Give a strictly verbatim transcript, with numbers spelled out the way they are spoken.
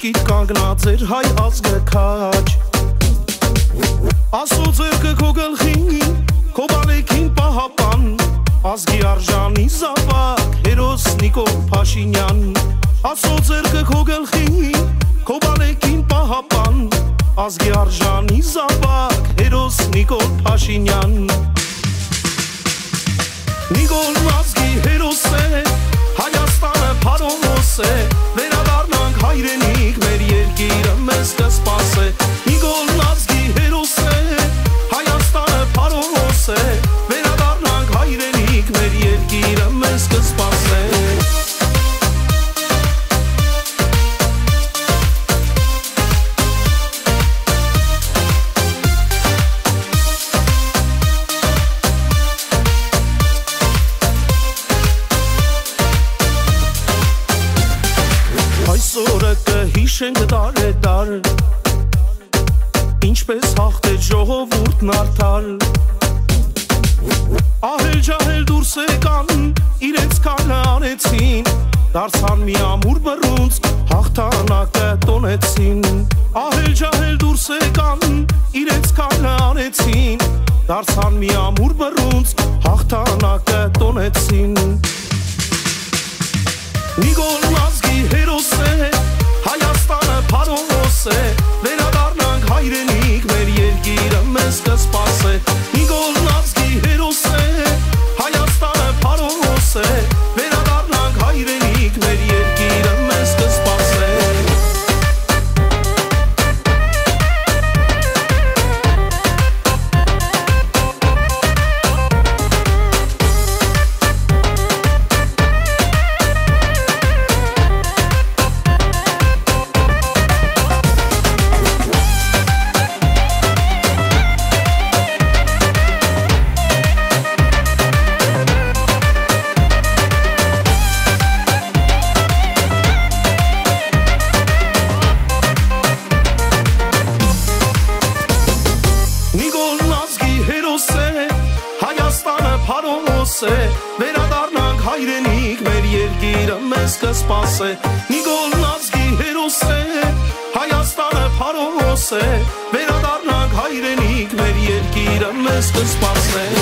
Միշկիտ կանգնած էր հայ ազգը քաջ Ասո ձերքը քո գլխին, քո բալեքին պահապան Ազգի արժանի զավակ, հերոս Նիկոլ Փաշինյան Ասո ձերքը քո գլխին, քո բալեքին պահապան Ազգի արժանի զավակ, հերոս Նիկոլ Փաշինյան Նիկոլ ազգի հերոս է, Հայաստանը փարոս է Վերադառնանք հայրենիք, մեր երկիրը մեզ կսպասե Նիկոլ ազգի հերոս է, Հայաստանը փարոս է Վերադառնանք հայրենիք, մեր երկիրը մեզ կսպասե Այսօրը կհիշենք դար է դար Ինչպես հաղթեց ժողովուրդն արդար Ահել-ջահել դուրս եկան, իրենց քայլը անեցին Դարձան մի ամուր բռունց, հաղթանակը տոնեցին Ահել-ջահել դուրս եկան, իրենց քայլը անեցին Դարձան մի ամուր բռունց, հաղթանակը տոնեցին Նիկոլ ազգի հերոս է, Հայաստանը փարոս է Վերադառնանք հայրենիք, մեր երկիրը մեզ կսպասե Նիկոլ ազգի հերոս է, Հայաստանը փարոս է Վերադառնանք հայրենիք, մեր երկիրը մեզ կսպասե Վերադառնանք հայրենիք, մեր երկիրը մեզ կսպասե Նիկոլ ազգի հերոս է, Հայաստանը փարոս է Վերադառնանք հայրենիք, մեր երկիրը մեզ կսպասե